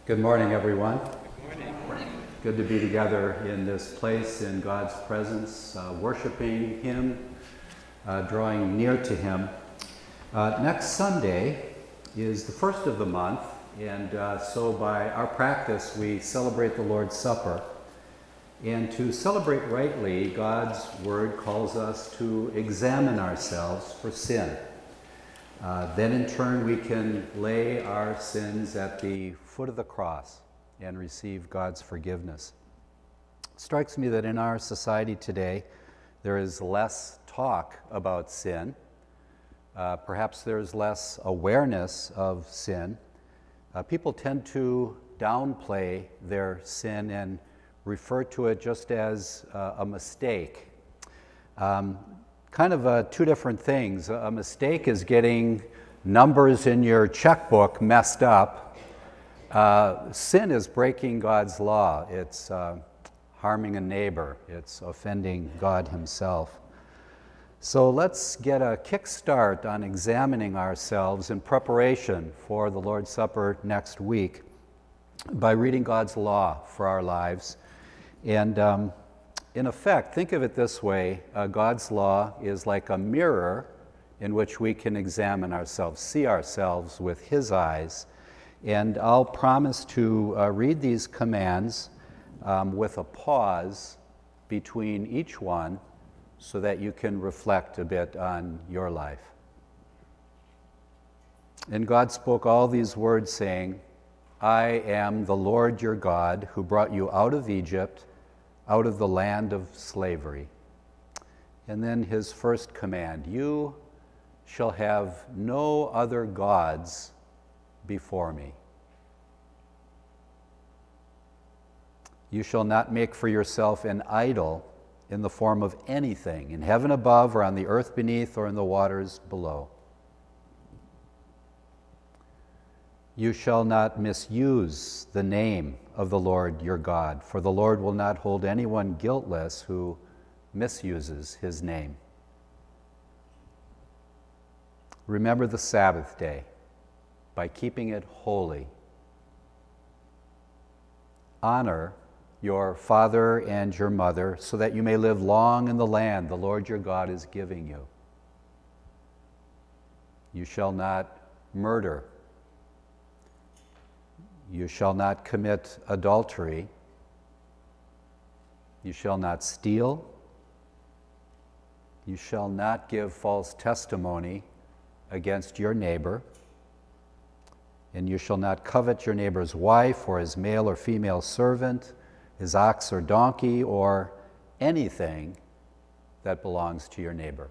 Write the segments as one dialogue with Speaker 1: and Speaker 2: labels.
Speaker 1: Good morning, everyone. Good to be together in this place in God's presence, worshiping Him, drawing near to Him. Next Sunday is the first of the month, and so by our practice, we celebrate the Lord's Supper. And to celebrate rightly, God's Word calls us to examine ourselves for sin. Then in turn, we can lay our sins at the foot of the cross and receive God's forgiveness. It strikes me that in our society today, there is less talk about sin. Perhaps there's less awareness of sin. People tend to downplay their sin and refer to it just as a mistake. Kind of two different things. A mistake is getting numbers in your checkbook messed up. Sin is breaking God's law. It's harming a neighbor. It's offending God Himself. So let's get a kickstart on examining ourselves in preparation for the Lord's Supper next week by reading God's law for our lives. And in effect, think of it this way. God's law is like a mirror in which we can examine ourselves, see ourselves with His eyes. And I'll promise to read these commands with a pause between each one so that you can reflect a bit on your life. And God spoke all these words saying, "I am the Lord your God who brought you out of Egypt, out of the land of slavery." And then His first command, "You shall have no other gods before me. You shall not make for yourself an idol in the form of anything in heaven above or on the earth beneath or in the waters below. You shall not misuse the name of the Lord your God, for the Lord will not hold anyone guiltless who misuses His name. Remember the Sabbath day by keeping it holy. Honor your father and your mother so that you may live long in the land the Lord your God is giving you. You shall not murder. You shall not commit adultery. You shall not steal. You shall not give false testimony against your neighbor. And you shall not covet your neighbor's wife or his male or female servant, his ox or donkey, or anything that belongs to your neighbor."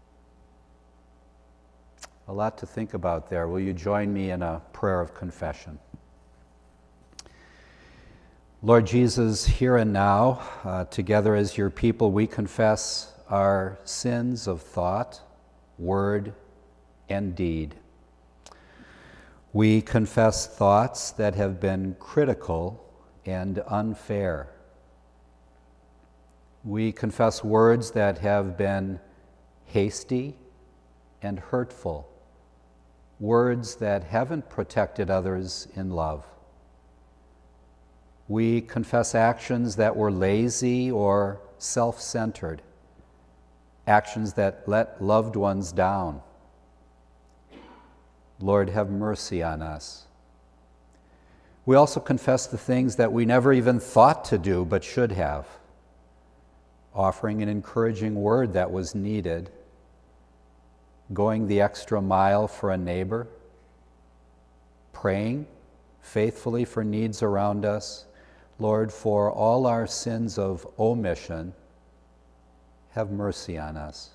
Speaker 1: A lot to think about there. Will you join me in a prayer of confession? Lord Jesus, here and now, together as your people, we confess our sins of thought, word, and deed. We confess thoughts that have been critical and unfair. We confess words that have been hasty and hurtful, words that haven't protected others in love. We confess actions that were lazy or self-centered, actions that let loved ones down. Lord, have mercy on us. We also confess the things that we never even thought to do but should have, offering an encouraging word that was needed, going the extra mile for a neighbor, praying faithfully for needs around us. Lord, for all our sins of omission, have mercy on us.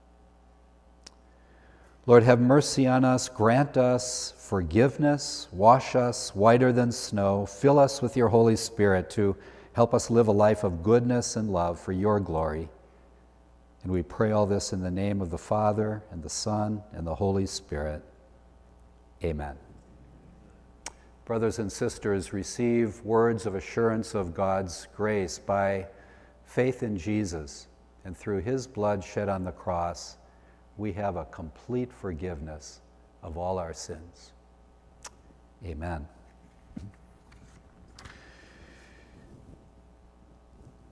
Speaker 1: Lord, have mercy on us, grant us forgiveness, wash us whiter than snow, fill us with your Holy Spirit to help us live a life of goodness and love for your glory. And we pray all this in the name of the Father, and the Son, and the Holy Spirit. Amen. Brothers and sisters, receive words of assurance of God's grace by faith in Jesus, and through His blood shed on the cross, we have a complete forgiveness of all our sins. Amen.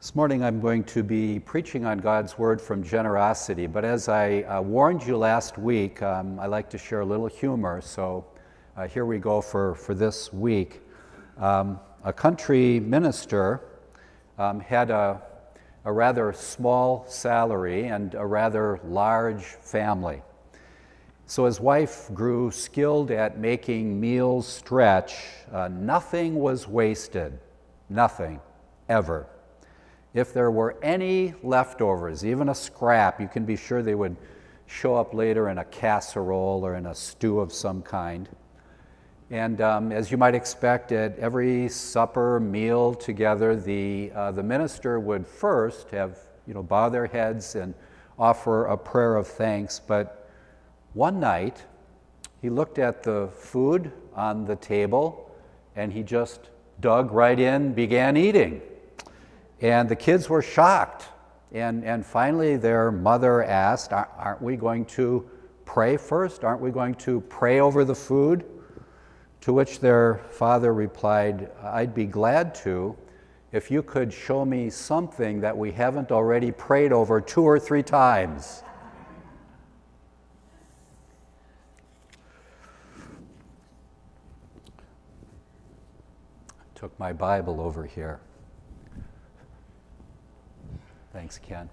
Speaker 1: This morning I'm going to be preaching on God's Word from generosity, but as I warned you last week, I like to share a little humor, so here we go for this week. A country minister had a rather small salary and a rather large family. So his wife grew skilled at making meals stretch. Nothing was wasted, nothing, ever. If there were any leftovers, even a scrap, you can be sure they would show up later in a casserole or in a stew of some kind. And as you might expect, at every supper meal together, the minister would first have, bow their heads and offer a prayer of thanks. But one night, he looked at the food on the table, and he just dug right in, began eating. And the kids were shocked. And finally their mother asked, aren't we going to pray first? Aren't we going to pray over the food? To which their father replied, I'd be glad to if you could show me something that we haven't already prayed over 2 or 3 times. Took my Bible over here. Thanks, Ken.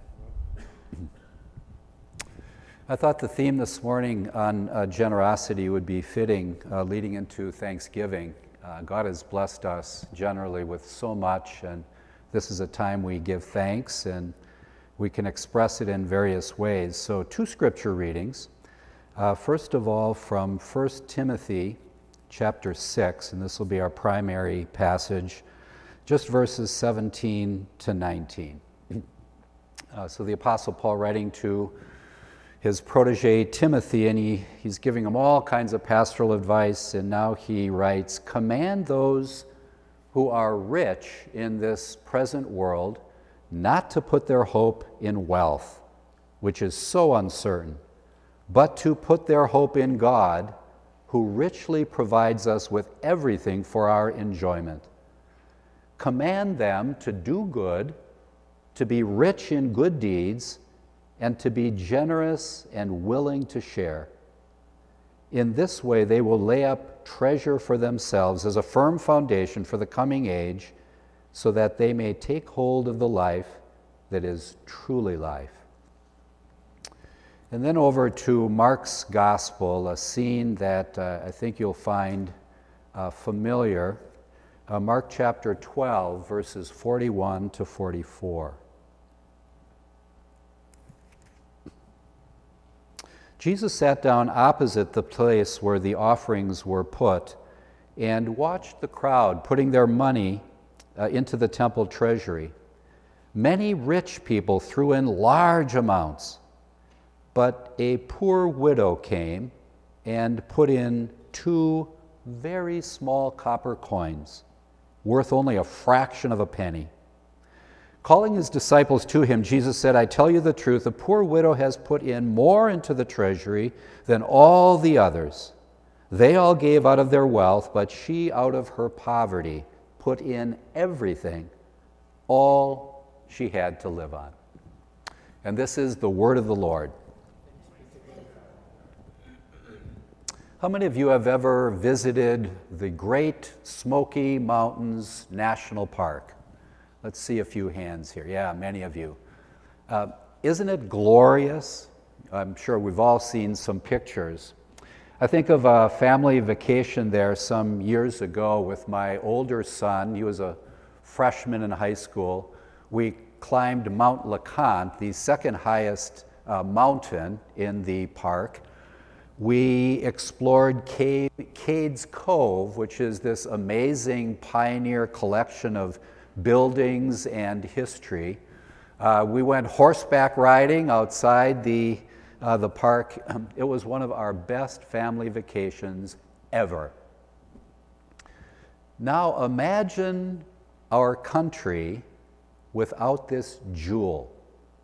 Speaker 1: I thought the theme this morning on generosity would be fitting leading into Thanksgiving. God has blessed us generally with so much, and this is a time we give thanks, and we can express it in various ways. So 2 scripture readings. First of all, from 1 Timothy chapter 6, and this will be our primary passage, just verses 17 to 19. So the Apostle Paul writing to his protege Timothy, and he's giving him all kinds of pastoral advice, and now he writes, command those who are rich in this present world not to put their hope in wealth, which is so uncertain, but to put their hope in God, who richly provides us with everything for our enjoyment. Command them to do good, to be rich in good deeds, and to be generous and willing to share. In this way, they will lay up treasure for themselves as a firm foundation for the coming age, so that they may take hold of the life that is truly life. And then over to Mark's Gospel, a scene that I think you'll find familiar. Mark chapter 12, verses 41 to 44. Jesus sat down opposite the place where the offerings were put and watched the crowd putting their money into the temple treasury. Many rich people threw in large amounts, but a poor widow came and put in 2 very small copper coins, worth only a fraction of a penny. Calling his disciples to him, Jesus said, I tell you the truth, the poor widow has put in more into the treasury than all the others. They all gave out of their wealth, but she out of her poverty put in everything, all she had to live on. And this is the word of the Lord. How many of you have ever visited the Great Smoky Mountains National Park? Let's see a few hands here. Yeah, many of you. Isn't it glorious? I'm sure we've all seen some pictures. I think of a family vacation there some years ago with my older son. He was a freshman in high school. We climbed Mount LeConte, the second highest mountain in the park. We explored Cades Cove, which is this amazing pioneer collection of buildings and history. We went horseback riding outside the park. It was one of our best family vacations ever. Now imagine our country without this jewel.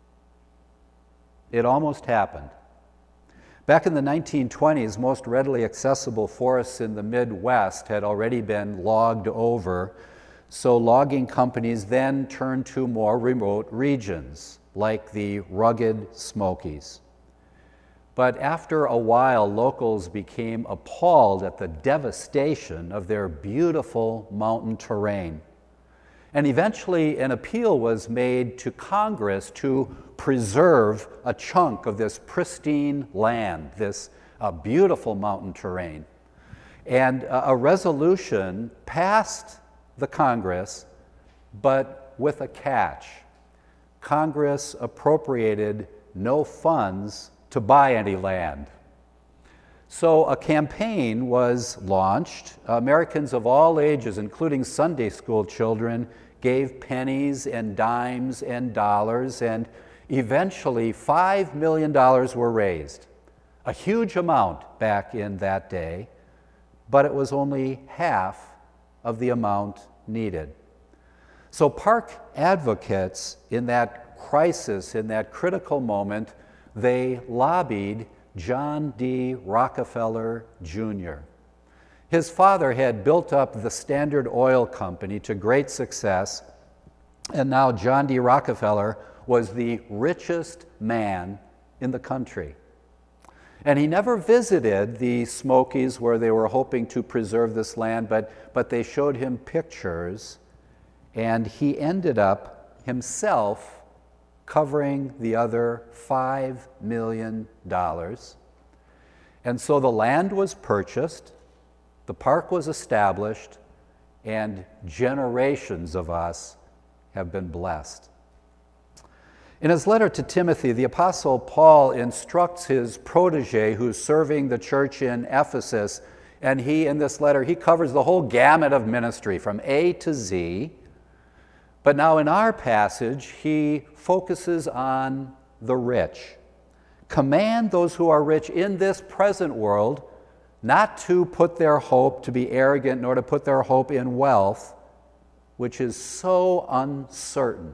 Speaker 1: It almost happened. Back in the 1920s, most readily accessible forests in the Midwest had already been logged over. So logging companies then turned to more remote regions, like the rugged Smokies. But after a while, locals became appalled at the devastation of their beautiful mountain terrain. And eventually an appeal was made to Congress to preserve a chunk of this pristine land, this beautiful mountain terrain. And a resolution passed the Congress, but with a catch. Congress appropriated no funds to buy any land. So a campaign was launched. Americans of all ages, including Sunday school children, gave pennies and dimes and dollars, and eventually $5 million were raised. A huge amount back in that day, but it was only half of the amount needed. So park advocates in that crisis, in that critical moment, they lobbied John D. Rockefeller Jr. His father had built up the Standard Oil Company to great success, and now John D. Rockefeller was the richest man in the country. And he never visited the Smokies where they were hoping to preserve this land, but they showed him pictures, and he ended up himself covering the other $5 million. And so the land was purchased, the park was established, and generations of us have been blessed. In his letter to Timothy, the Apostle Paul instructs his protege who's serving the church in Ephesus, and in this letter, he covers the whole gamut of ministry from A to Z. But now in our passage, he focuses on the rich. Command those who are rich in this present world not to put their hope, to be arrogant, nor to put their hope in wealth, which is so uncertain.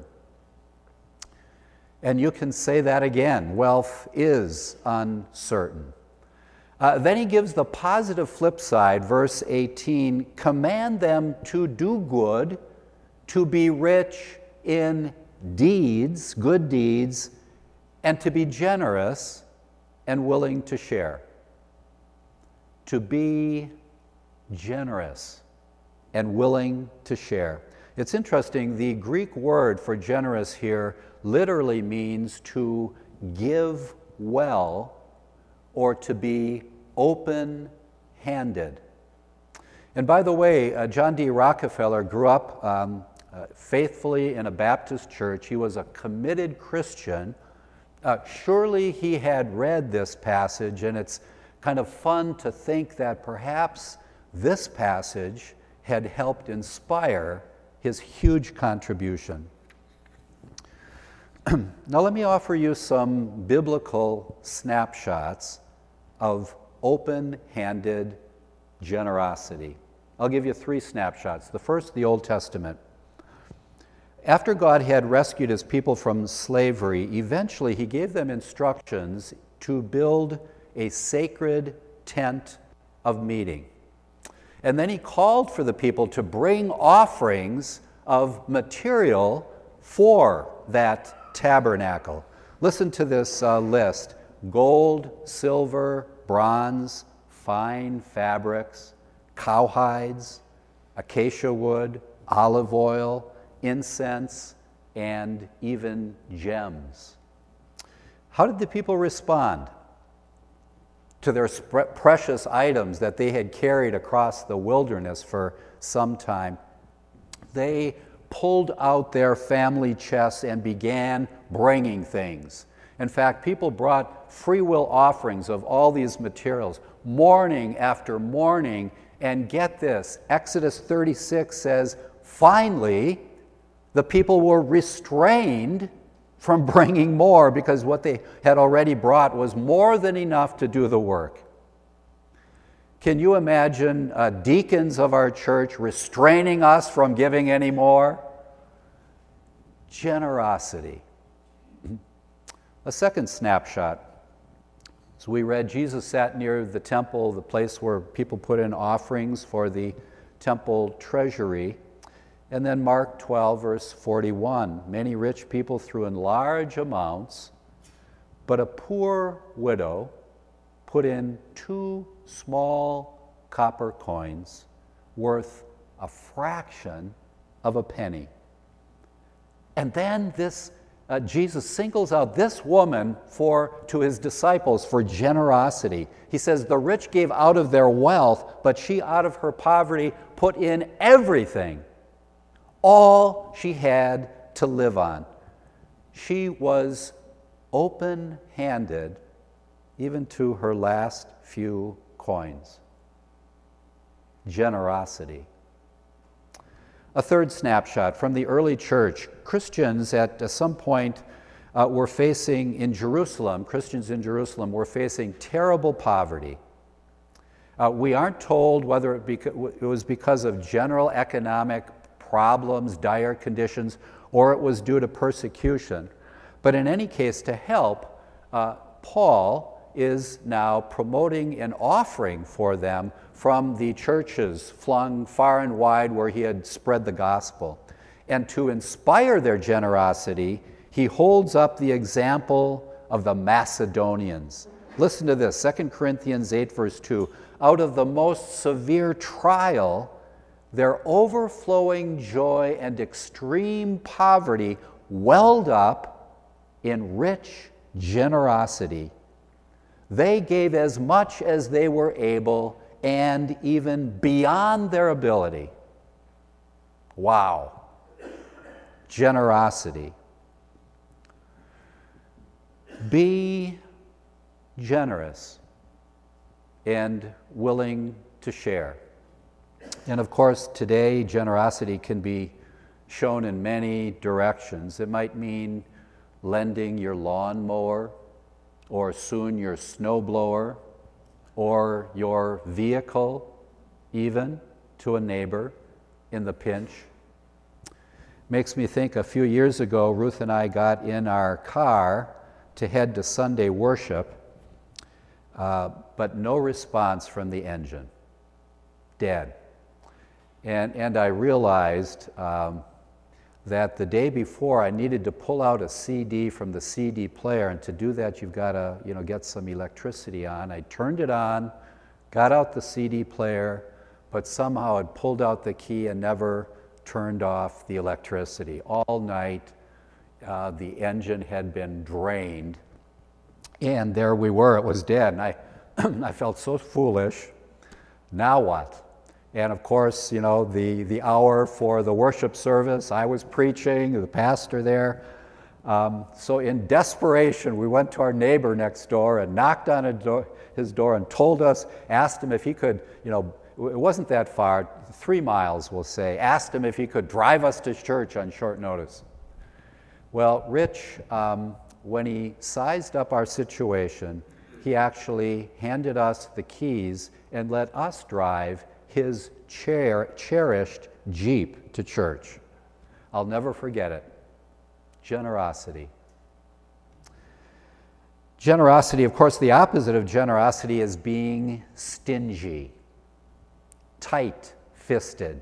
Speaker 1: And you can say that again, wealth is uncertain. Then he gives the positive flip side, verse 18, command them to do good, to be rich in deeds, good deeds, and to be generous and willing to share. To be generous and willing to share. It's interesting, the Greek word for generous here literally means to give well or to be open-handed. And by the way, John D. Rockefeller grew up faithfully in a Baptist church. He was a committed Christian. Surely he had read this passage, and it's kind of fun to think that perhaps this passage had helped inspire his huge contribution. Now let me offer you some biblical snapshots of open-handed generosity. I'll give you 3 snapshots. The first, the Old Testament. After God had rescued his people from slavery, eventually he gave them instructions to build a sacred tent of meeting. And then he called for the people to bring offerings of material for that tabernacle. Listen to this list: gold, silver, bronze, fine fabrics, cowhides, acacia wood, olive oil, incense, and even gems. How did the people respond to their precious items that they had carried across the wilderness for some time? They pulled out their family chests and began bringing things. In fact, people brought free will offerings of all these materials, morning after morning, and get this, Exodus 36 says, finally, the people were restrained from bringing more because what they had already brought was more than enough to do the work. Can you imagine deacons of our church restraining us from giving any more? Generosity. A second snapshot. So we read Jesus sat near the temple, the place where people put in offerings for the temple treasury. And then Mark 12, verse 41, many rich people threw in large amounts, but a poor widow put in 2 small copper coins worth a fraction of a penny. And then Jesus singles out this woman to his disciples for generosity. He says the rich gave out of their wealth, but she out of her poverty put in everything, all she had to live on. She was open-handed even to her last few coins. Generosity. A third snapshot from the early church. Christians at some point were facing in Jerusalem, Christians in Jerusalem were facing terrible poverty. We aren't told whether it was because of general economic problems, dire conditions, or it was due to persecution. But in any case, to help, Paul is now promoting an offering for them from the churches flung far and wide where he had spread the gospel. And to inspire their generosity, he holds up the example of the Macedonians. Listen to this, 2 Corinthians 8, verse 2. Out of the most severe trial, their overflowing joy and extreme poverty welled up in rich generosity. They gave as much as they were able and even beyond their ability. Wow. Generosity. Be generous and willing to share. And of course, today, generosity can be shown in many directions. It might mean lending your lawnmower, or soon your snowblower, or your vehicle, even, to a neighbor in the pinch. Makes me think a few years ago, Ruth and I got in our car to head to Sunday worship, but no response from the engine. Dead. And I realized that the day before I needed to pull out a CD from the CD player, and to do that you've got to get some electricity on. I turned it on, got out the CD player, but somehow it pulled out the key and never turned off the electricity. All night the engine had been drained, and there we were, it was dead. And I felt so foolish. Now what? And of course, the hour for the worship service, I was preaching, the pastor there. So in desperation, we went to our neighbor next door and knocked on his door and asked him if he could, it wasn't that far, 3 miles we'll say, asked him if he could drive us to church on short notice. Well, Rich, when he sized up our situation, he actually handed us the keys and let us drive his cherished Jeep to church. I'll never forget it. Generosity. Generosity, of course, the opposite of generosity is being stingy, tight-fisted.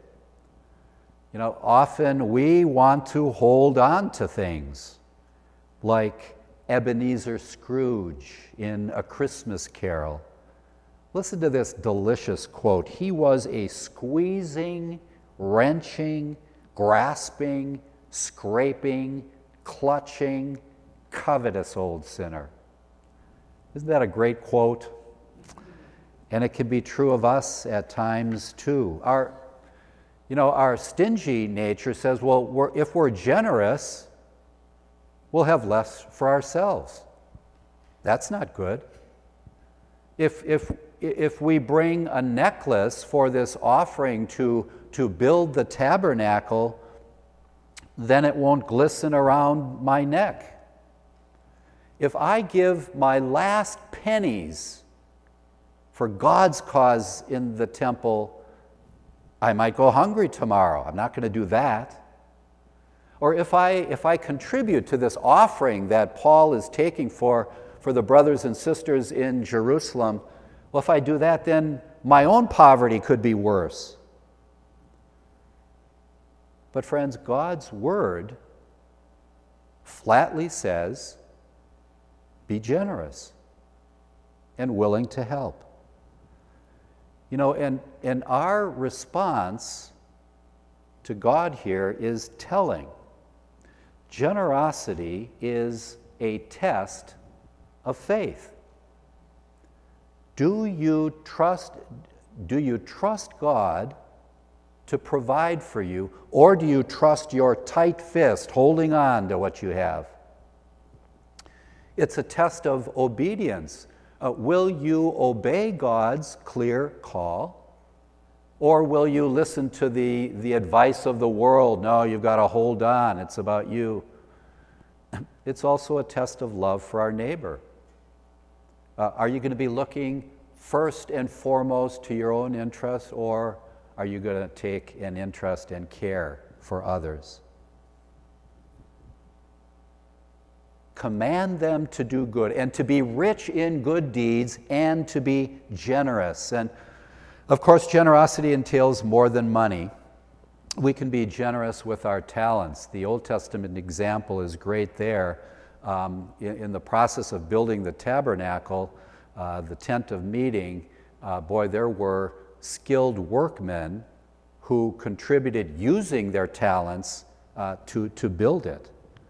Speaker 1: Often we want to hold on to things, like Ebenezer Scrooge in A Christmas Carol. Listen to this delicious quote. He was a squeezing, wrenching, grasping, scraping, clutching, covetous old sinner. Isn't that a great quote? And it can be true of us at times too. Our stingy nature says, well, if we're generous, we'll have less for ourselves. That's not good. If we bring a necklace for this offering to build the tabernacle, then it won't glisten around my neck. If I give my last pennies for God's cause in the temple, I might go hungry tomorrow. I'm not going to do that. Or if I contribute to this offering that Paul is taking for the brothers and sisters in Jerusalem, well, if I do that, then my own poverty could be worse. But friends, God's word flatly says, be generous and willing to help. You know, and our response to God here is telling. Generosity is a test of faith. Do you trust God to provide for you, or do you trust your tight fist holding on to what you have? It's a test of obedience. Will you obey God's clear call, or will you listen to the advice of the world? No, you've got to hold on, it's about you. It's also a test of love for our neighbor. Are you going to be looking first and foremost to your own interests, or are you going to take an interest and care for others? Command them to do good and to be rich in good deeds and to be generous. And of course, generosity entails more than money. We can be generous with our talents. The Old Testament example is great there. In the process of building the tabernacle, the tent of meeting, there were skilled workmen who contributed using their talents to build it.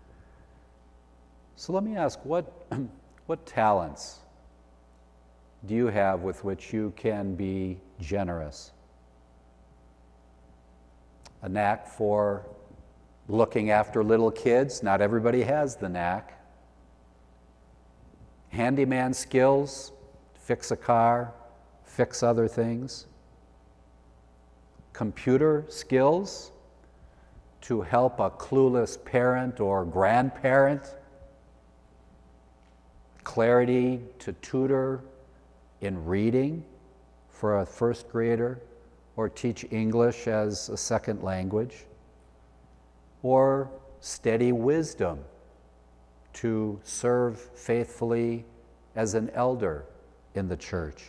Speaker 1: So let me ask, what talents do you have with which you can be generous? A knack for looking after little kids. Not everybody has the knack. Handyman skills, fix a car, fix other things. Computer skills to help a clueless parent or grandparent. Clarity to tutor in reading for a first grader, or teach English as a second language, or steady wisdom to serve faithfully as an elder in the church.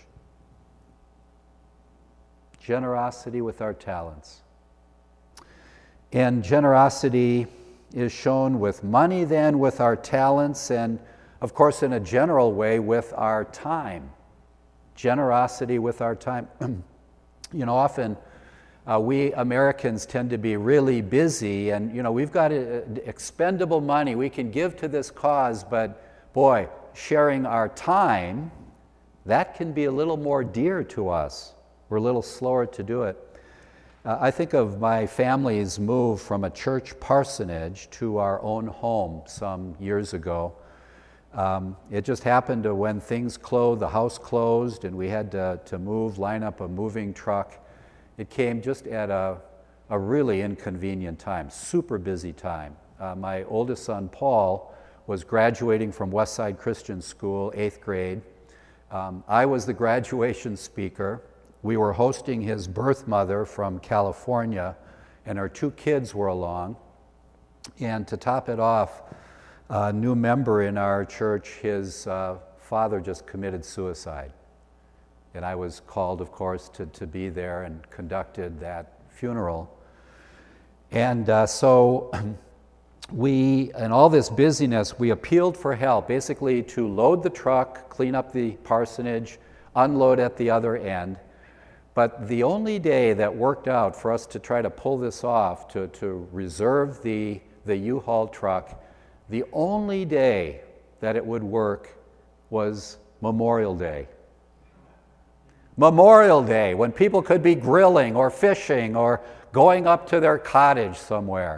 Speaker 1: Generosity with our talents. And generosity is shown with money, then with our talents, and of course in a general way with our time. Generosity with our time. You know, often we Americans tend to be really busy, and you know, we've got expendable money we can give to this cause, but boy, sharing our time, that can be a little more dear to us. We're a little slower to do it. I think of my family's move from a church parsonage to our own home some years ago. It just happened to when things closed, the house closed, and we had to move, line up a moving truck. It came just at a really inconvenient time, super busy time. My oldest son, Paul, was graduating from Westside Christian School, 8th grade. I was the graduation speaker. We were hosting his birth mother from California, and our 2 kids were along. And to top it off, a new member in our church, his father just committed suicide. And I was called, of course, to be there and conducted that funeral. And so we, in all this busyness, we appealed for help, basically to load the truck, clean up the parsonage, unload at the other end. But the only day that worked out for us to try to pull this off, to reserve the U-Haul truck, the only day that it would work was Memorial Day. Memorial Day, when people could be grilling or fishing or going up to their cottage somewhere.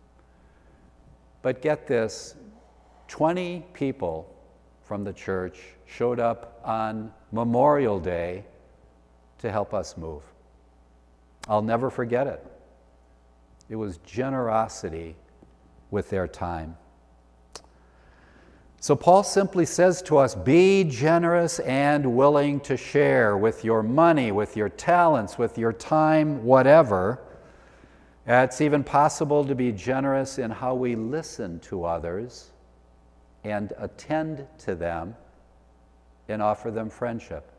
Speaker 1: But get this, 20 people from the church showed up on Memorial Day to help us move. I'll never forget it. It was generosity with their time. So Paul simply says to us, be generous and willing to share with your money, with your talents, with your time, whatever. It's even possible to be generous in how we listen to others and attend to them and offer them friendship.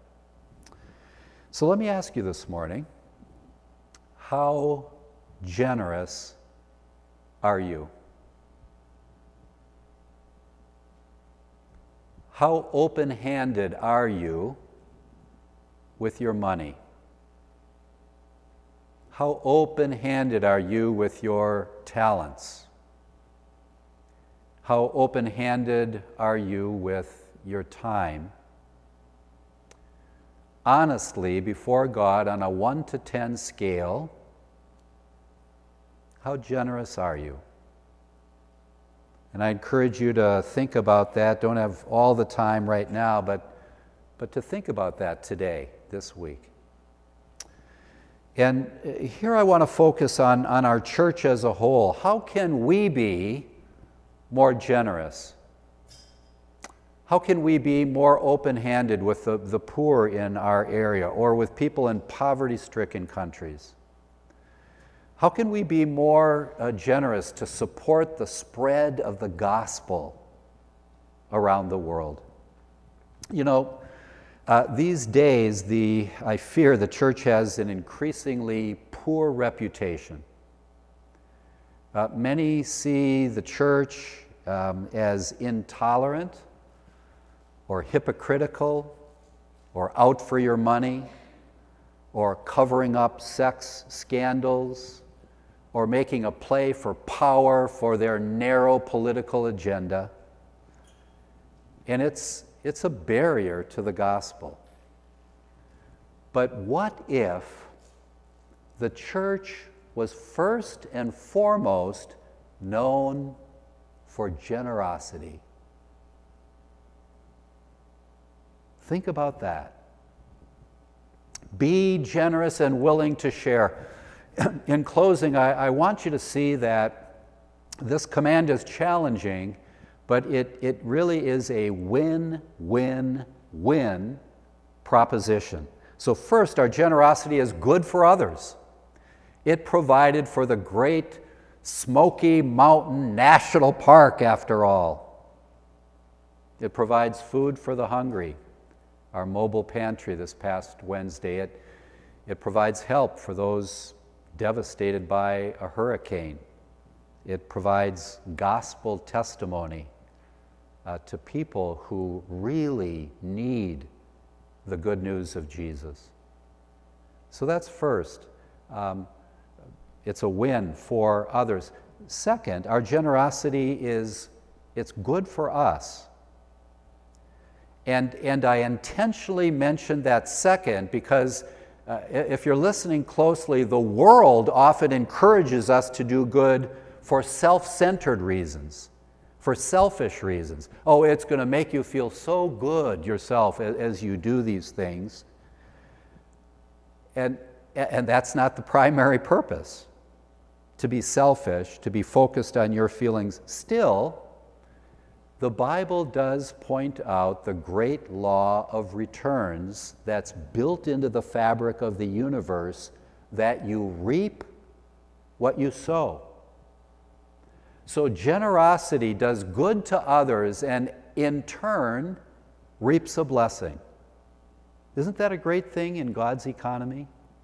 Speaker 1: So let me ask you this morning, how generous are you? How open-handed are you with your money? How open-handed are you with your talents? How open-handed are you with your time? Honestly, before God, on a 1 to 10 scale, how generous are you? And I encourage you to think about that. Don't have all the time right now, but to think about that today, this week. And here I want to focus on our church as a whole. How can we be more generous? How can we be more open-handed with the poor in our area or with people in poverty-stricken countries? How can we be more generous to support the spread of the gospel around the world? You know, these days, I fear the church has an increasingly poor reputation. Many see the church as intolerant or hypocritical or out for your money or covering up sex scandals or making a play for power for their narrow political agenda. And it's a barrier to the gospel. But what if the church was first and foremost known for generosity? Think about that. Be generous and willing to share. In closing, I want you to see that this command is challenging, but it really is a win-win-win proposition. So first, our generosity is good for others. It provided for the great Smoky Mountain National Park, after all. It provides food for the hungry. Our mobile pantry this past Wednesday, it provides help for those devastated by a hurricane. It provides gospel testimony to people who really need the good news of Jesus. So that's first. It's a win for others. Second, our generosity it's good for us. And I intentionally mentioned that second because if you're listening closely, the world often encourages us to do good for self-centered reasons, for selfish reasons. Oh, it's going to make you feel so good yourself as you do these things. And that's not the primary purpose, to be selfish, to be focused on your feelings. Still, the Bible does point out the great law of returns that's built into the fabric of the universe, that you reap what you sow. So generosity does good to others and in turn reaps a blessing. Isn't that a great thing in God's economy?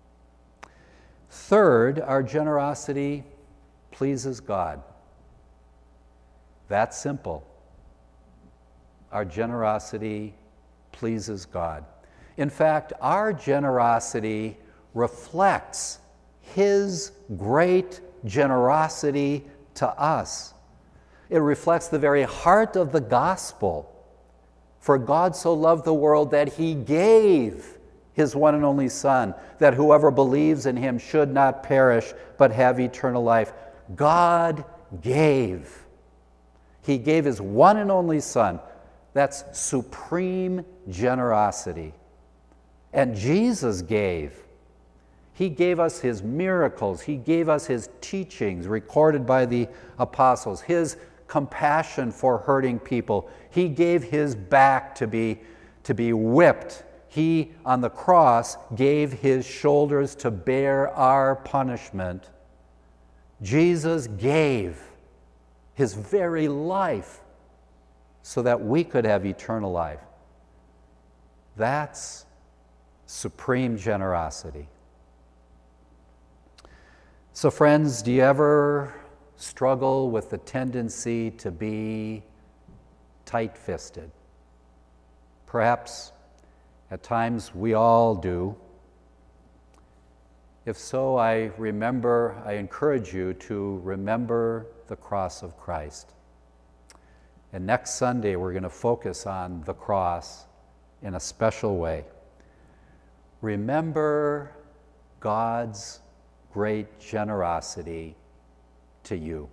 Speaker 1: Third, our generosity pleases God. That's simple. Our generosity pleases God. In fact, our generosity reflects His great generosity to us. It reflects the very heart of the gospel. For God so loved the world that He gave His one and only Son, that whoever believes in Him should not perish but have eternal life. God gave. He gave His one and only Son. That's supreme generosity. And Jesus gave. He gave us His miracles. He gave us His teachings recorded by the apostles, His compassion for hurting people. He gave His back to be whipped. He, on the cross, gave His shoulders to bear our punishment. Jesus gave His very life so that we could have eternal life. That's supreme generosity. So friends, do you ever struggle with the tendency to be tight-fisted? Perhaps at times we all do. If so, I encourage you to remember the cross of Christ. And next Sunday, we're going to focus on the cross in a special way. Remember God's great generosity to you.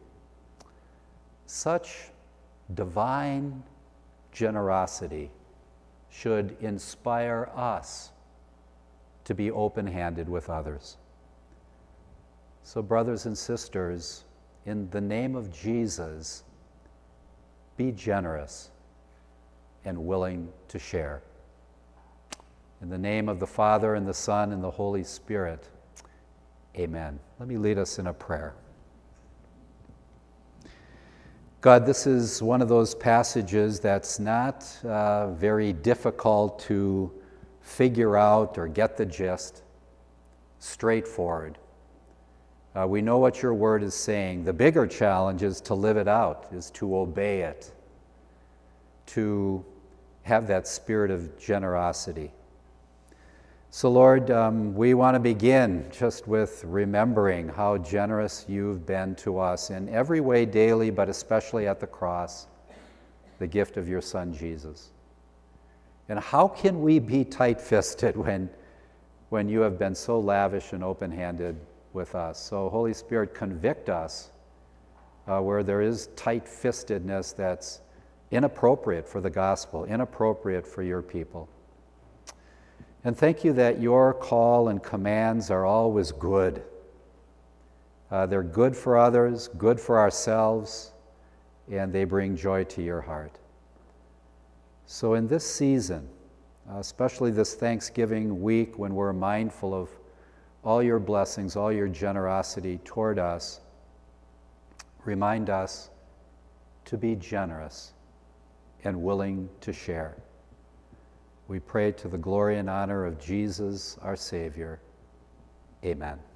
Speaker 1: Such divine generosity should inspire us to be open-handed with others. So, brothers and sisters, in the name of Jesus, be generous and willing to share. In the name of the Father, and the Son, and the Holy Spirit, amen. Let me lead us in a prayer. God, this is one of those passages that's not very difficult to figure out or get the gist. Straightforward. We know what your word is saying. The bigger challenge is to live it out, is to obey it, to have that spirit of generosity. So Lord, we want to begin just with remembering how generous you've been to us in every way daily, but especially at the cross, the gift of your Son, Jesus. And how can we be tight-fisted when you have been so lavish and open-handed with us? So Holy Spirit, convict us where there is tight-fistedness that's inappropriate for the gospel, inappropriate for your people. And thank you that your call and commands are always good. They're good for others, good for ourselves, and they bring joy to your heart. So in this season, especially this Thanksgiving week when we're mindful of all your blessings, all your generosity toward us, remind us to be generous and willing to share. We pray to the glory and honor of Jesus, our Savior. Amen.